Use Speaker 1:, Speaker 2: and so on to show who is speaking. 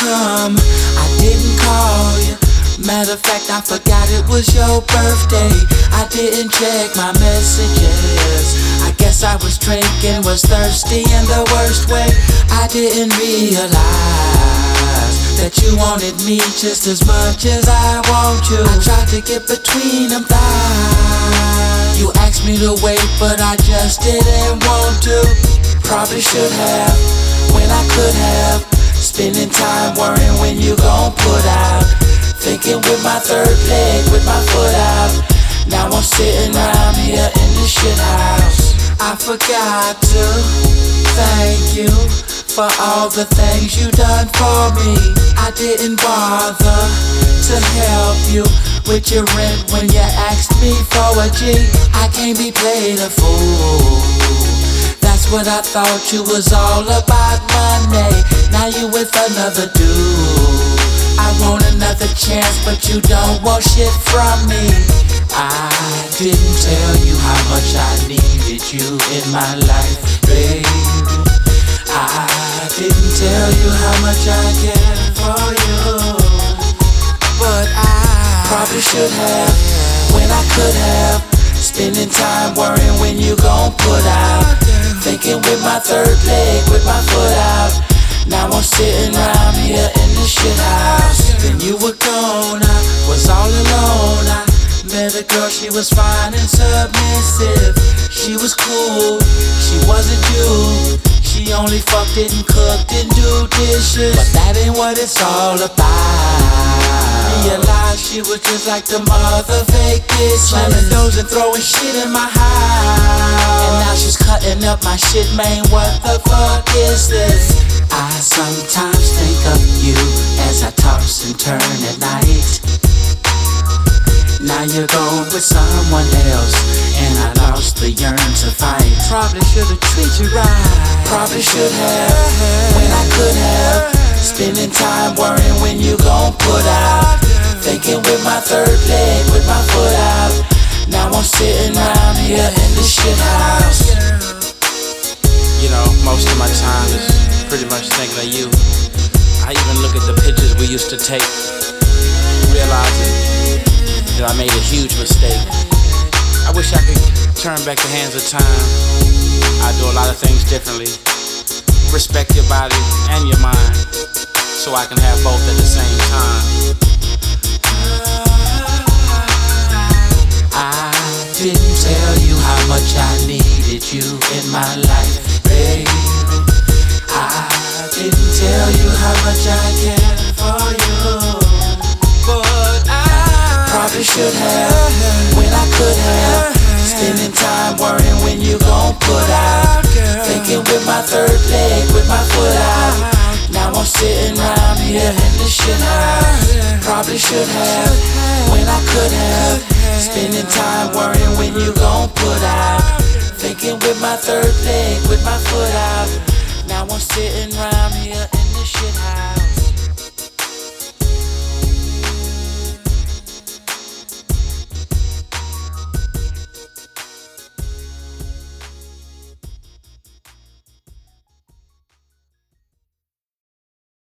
Speaker 1: come, I didn't call you. Matter of fact, I forgot it was your birthday. I didn't check my messages. I guess I was drinking, was thirsty in the worst way. I didn't realize that you wanted me just as much as I want you. I tried to get between them thighs. You asked me to wait, but I just didn't want to. Probably should have, when I could have. Spending time worrying when you gon' put out. Thinking with my third leg, with my foot out. Now I'm sitting around here in the shit house. I forgot to thank you for all the things you done for me. I didn't bother to help you with your rent when you asked me for a G. I can't be played a fool. That's what I thought you was all about, money. Now you with another dude. I want another chance, but you don't want shit from me. I didn't tell you how much I needed you in my life, baby. I didn't tell you how much I care for you, but I probably should have, when I could have. Spending time worrying when you gon' put out. Thinking with my third leg, with my foot out. Now I'm sitting around here in the shit house. Then you were gone, I was all alone. I met a girl, she was fine and submissive. She was cool, she wasn't you. She only fucked it and cooked and do dishes. But that ain't what it's all about. Realized she was just like the mother fake bitch, slamming doors and throwing shit in my house. And now she's cutting up my shit, man, what the fuck is this? I sometimes think of you as I toss and turn at night. Now you're gone with someone else, and I lost the yearn to fight. Probably should've treated you right. Probably should have, when I could have. Spending time worrying when you gon' put out. Thinking with my third leg, with my foot out. Now I'm sitting around here in the shit house.
Speaker 2: You know, most of my time is pretty much thinking of you. I even look at the pictures we used to take, realizing that I made a huge mistake. I wish I could turn back the hands of time. I'd do a lot of things differently. Respect your body and your mind, so I can have both at the same time.
Speaker 1: I didn't tell you how much I needed you in my life, baby. I didn't tell you how much I care for you, but I probably should have, when I could have. Spending time worrying when you gon' put out. Thinking with my third leg, with my foot out. Now I'm sitting around here in the shit house. Probably should have, when I could have. Spending time worrying when you gon' put out. Thinking with my third leg, with my foot out. Now I'm sitting around here in the shit house.